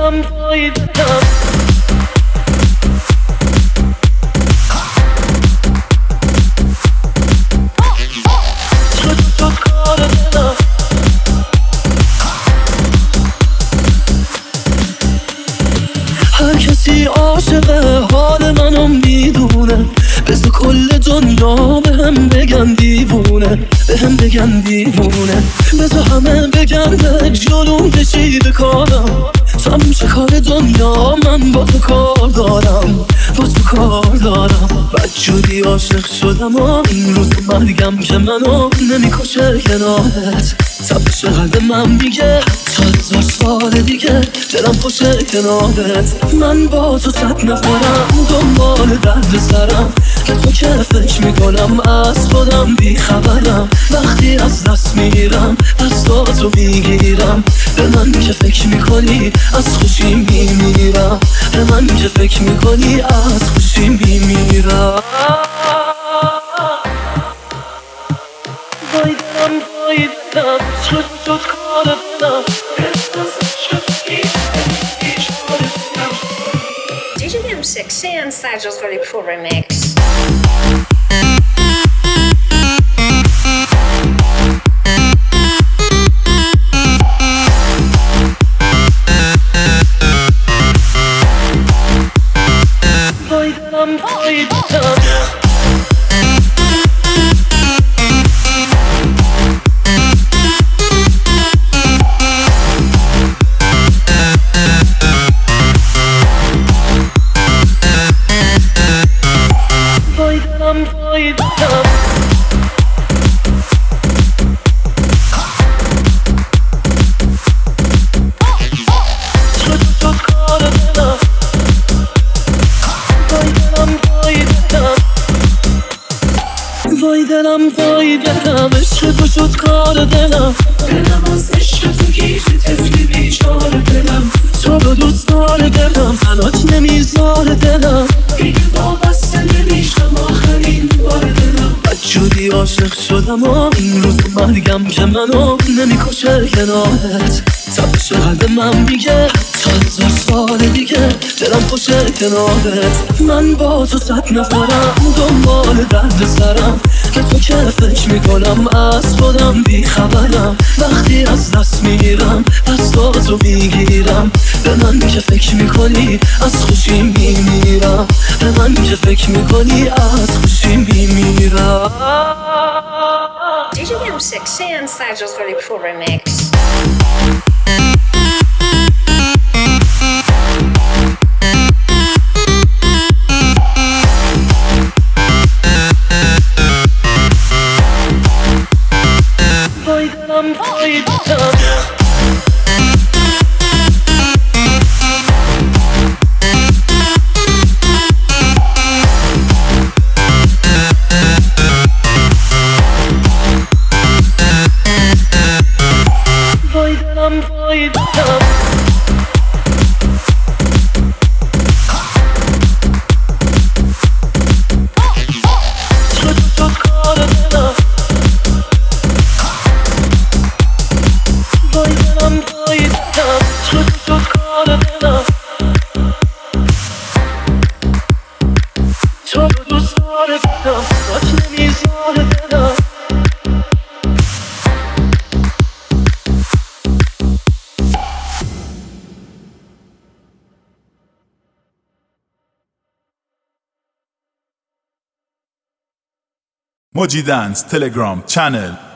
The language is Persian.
دلم فایدم شد کار دلم هر کسی عاشق حال منو میدونه بذار کل دنیا بهم بگن دیوونه بهم بگن دیوونه بذار همه بگن به جلوم کشیده کارم تموم چه کار دنیا من با تو کار دارم با تو کار دارم بدجوری عاشق شدم و این روز مرگم که منو نمیکشه کنارت تپش قلب من میگه تا 1000 سال دیگه دلم خوشه کنارت من با تو 100 نفرم دنبال درد سرم که تو که فکر میکنم از خودم بیخبرم وقتی از دست میرم دستاتو میگیرم به من که فکر میکنی از خوشی میمیرم به من که فکر میکنی از خوشی میمیرم وای دلم وای دلم شد کار دلم DJ M6 and Sergio's Really Cool Remix. وای دلم وای دلم وای دلم وای دلم عشق تو شد کار دلم دلم از عشق تو گیج طفلی بیچاره دلم تو رو دوست داره دلم حالات نمیذاره دلم دیگه وابسته نمیشم آخرین بار دلم بدجوری عاشق شدم و این روز مرگم که منو نمیکشه کنارت تپش قلب من میگه تا 1000 سال دیگه دلم خوشه کنارت من با تو 100 نفرم دنبال درد سرم که تو که فکر میکنم از خودم بیخبرم وقتی از دست میرم دستاتو میگیرم به من که فکر میکنی از خوشی میمیرم به من که فکر میکنی از خوشی میمیرم DJ M6 and Sergio's Really Cool Remix. وای دلم وای دلم وای دلم وای دلم شد کار دلم وای دلم وای دلم شد کار دلم تو رو دوست داره دلم حالات نمیذاره دلم Moji Dance Telegram channel